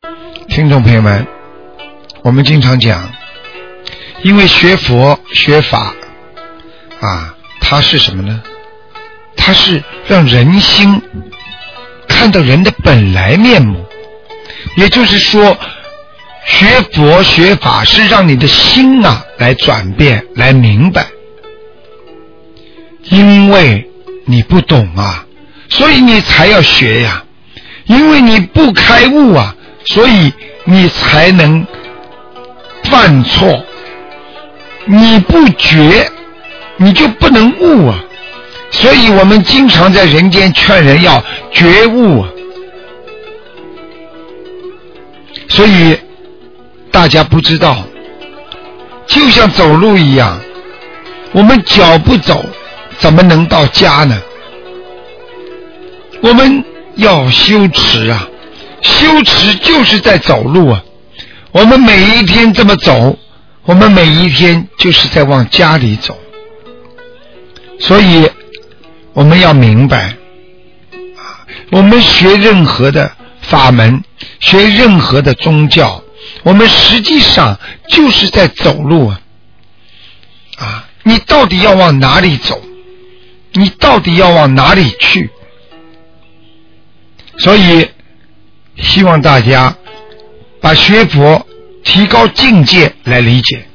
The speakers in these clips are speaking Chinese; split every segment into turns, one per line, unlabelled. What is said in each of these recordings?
听众朋友们，我们经常讲，因为学佛学法啊，它是什么呢？它是让人心看到人的本来面目，也就是说，学佛学法是让你的心啊来转变，来明白。因为你不懂啊，所以你才要学呀。因为你不开悟啊，所以你才能犯错。你不觉，你就不能悟啊。所以我们经常在人间劝人要觉悟啊。所以大家不知道，就像走路一样，我们脚不走怎么能到家呢？我们要修持啊，修持就是在走路啊。我们每一天这么走，我们每一天就是在往家里走。所以我们要明白，我们学任何的法门，学任何的宗教，我们实际上就是在走路啊！你到底要往哪里走？你到底要往哪里去？所以希望大家把学佛提高境界来理解。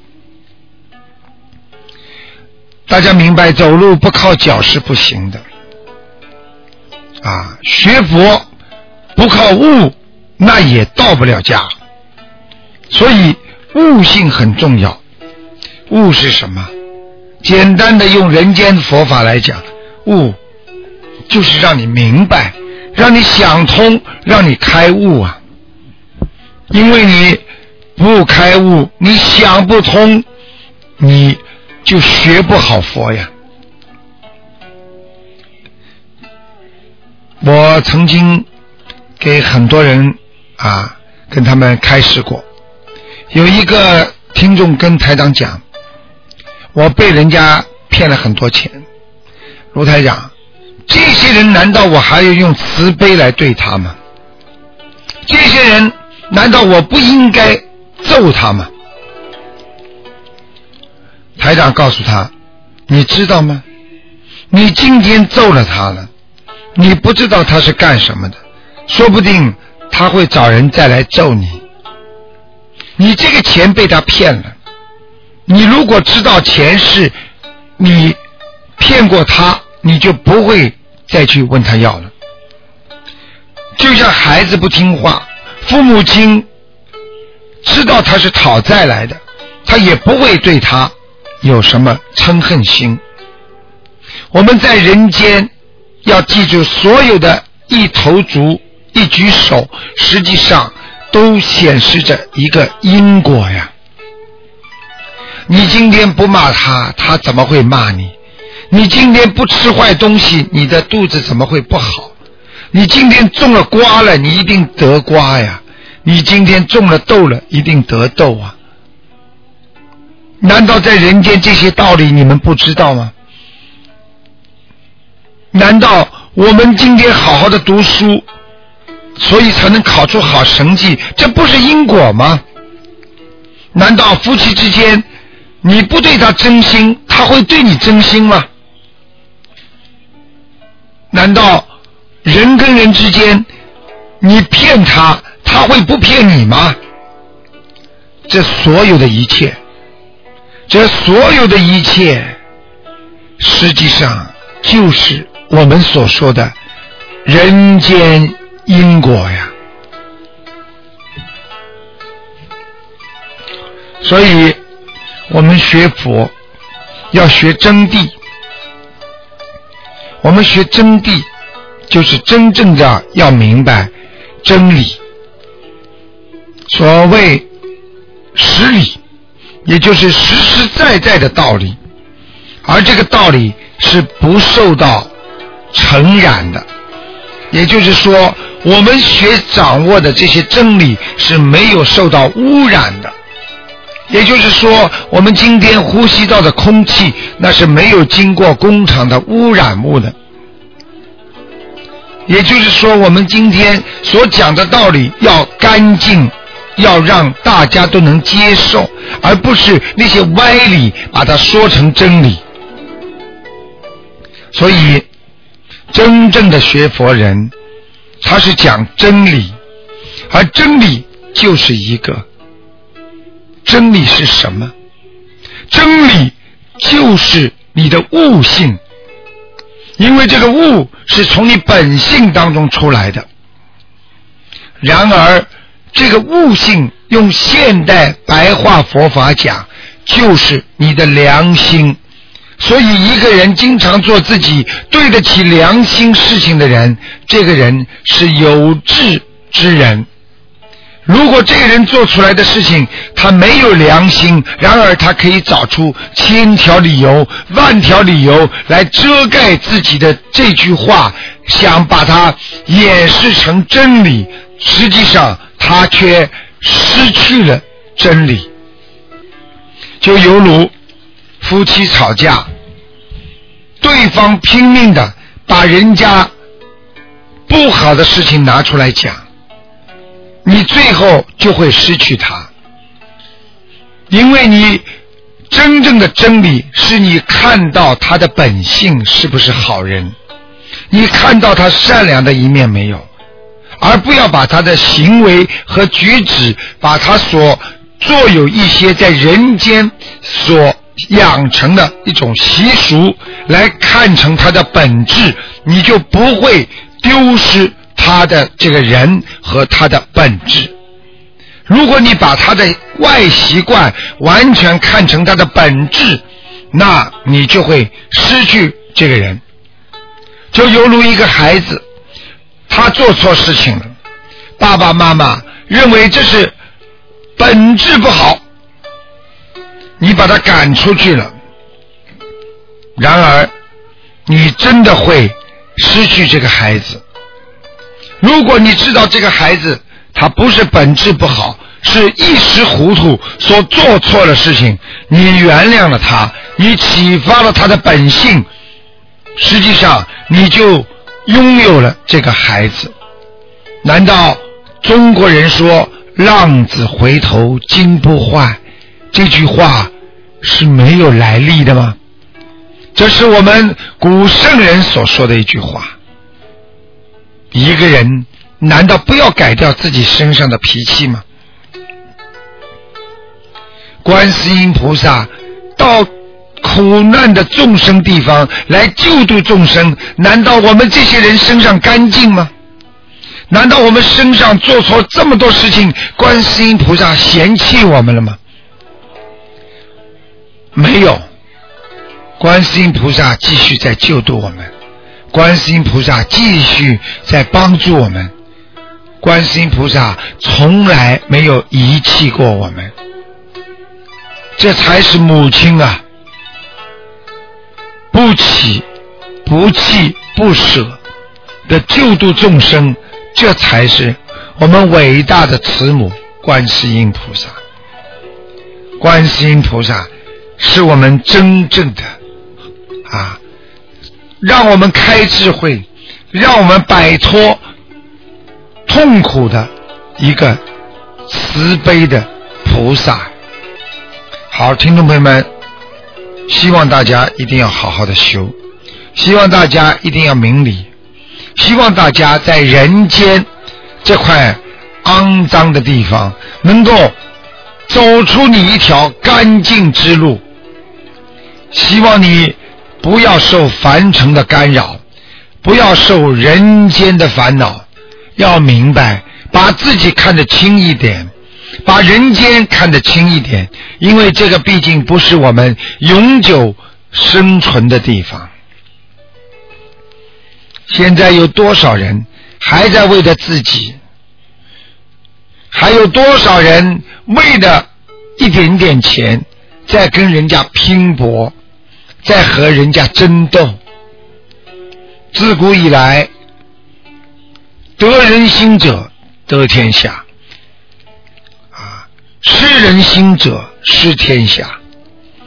大家明白，走路不靠脚是不行的啊！学佛不靠悟，那也到不了家。所以悟性很重要。悟是什么？简单的用人间佛法来讲，悟就是让你明白，让你想通，让你开悟啊！因为你不开悟，你想不通，你就学不好佛呀。我曾经给很多人跟他们开示过，有一个听众跟台长讲，我被人家骗了很多钱，卢台长，这些人难道我还要用慈悲来对他吗？这些人难道我不应该揍他吗？台长告诉他，你知道吗？你今天揍了他了，你不知道他是干什么的，说不定他会找人再来揍你。你这个钱被他骗了，你如果知道钱是你骗过他，你就不会再去问他要了。就像孩子不听话，父母亲知道他是讨债来的，他也不会对他有什么嗔恨心。我们在人间要记住，所有的一头足一举手，实际上都显示着一个因果呀。你今天不骂他，他怎么会骂你？你今天不吃坏东西，你的肚子怎么会不好？你今天种了瓜了，你一定得瓜呀。你今天种了豆了，一定得豆啊。难道在人间这些道理你们不知道吗？难道我们今天好好的读书，所以才能考出好成绩，这不是因果吗？难道夫妻之间你不对他真心，他会对你真心吗？难道人跟人之间你骗他，他会不骗你吗？这所有的一切，实际上就是我们所说的人间因果呀。所以我们学佛要学真谛，我们学真谛就是真正的要明白真理。所谓实理，也就是实实在在的道理，而这个道理是不受到尘染的，也就是说我们学掌握的这些真理是没有受到污染的，也就是说我们今天呼吸到的空气，那是没有经过工厂的污染物的。 也就是说，我们今天所讲的道理要干净，要让大家都能接受，而不是那些歪理把它说成真理。所以真正的学佛人，他是讲真理，而真理就是一个。真理是什么？真理就是你的悟性，因为这个悟是从你本性当中出来的。然而这个悟性用现代白话佛法讲，就是你的良心。所以一个人经常做自己对得起良心事情的人，这个人是有志之人。如果这个人做出来的事情他没有良心，然而他可以找出千条理由万条理由来遮盖自己的这句话，想把它掩饰成真理，实际上他却失去了真理。就犹如夫妻吵架，对方拼命的把人家不好的事情拿出来讲，你最后就会失去他。因为你真正的真理是你看到他的本性是不是好人，你看到他善良的一面没有，而不要把他的行为和举止，把他所做有一些在人间所养成的一种习俗来看成他的本质，你就不会丢失他的这个人和他的本质。如果你把他的外习惯完全看成他的本质，那你就会失去这个人。就犹如一个孩子，他做错事情了，爸爸妈妈认为这是本质不好，你把他赶出去了，然而你真的会失去这个孩子。如果你知道这个孩子他不是本质不好，是一时糊涂所做错了事情，你原谅了他，你启发了他的本性，实际上你就拥有了这个孩子。难道中国人说浪子回头金不换这句话是没有来历的吗？这是我们古圣人所说的一句话。一个人难道不要改掉自己身上的脾气吗？观世音菩萨到苦难的众生地方来救度众生，难道我们这些人身上干净吗？难道我们身上做错这么多事情，观世音菩萨嫌弃我们了吗？没有，观世音菩萨继续在救度我们，观世音菩萨继续在帮助我们，观世音菩萨从来没有遗弃过我们。这才是母亲啊，不弃不弃不舍的救度众生，这才是我们伟大的慈母观世音菩萨。观世音菩萨是我们真正的让我们开智慧，让我们摆脱痛苦的一个慈悲的菩萨。好，听众朋友们，希望大家一定要好好的修，希望大家一定要明理，希望大家在人间这块肮脏的地方能够走出你一条干净之路，希望你不要受凡尘的干扰，不要受人间的烦恼，要明白把自己看得轻一点，把人间看得轻一点，因为这个毕竟不是我们永久生存的地方。现在有多少人还在为了自己，还有多少人为了一点点钱在跟人家拼搏，在和人家争斗。自古以来，得人心者得天下，失人心者失天下。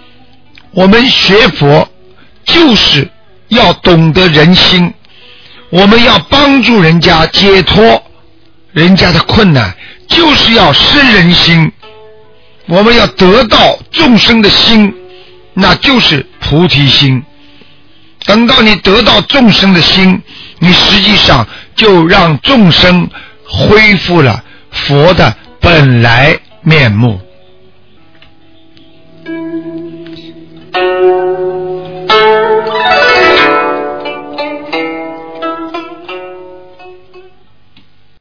我们学佛就是要懂得人心， 我们要帮助人家解脱人家的困难，就是要施人心，我们要得到众生的心，那就是菩提心。等到你得到众生的心，你实际上就让众生恢复了佛的本来面目。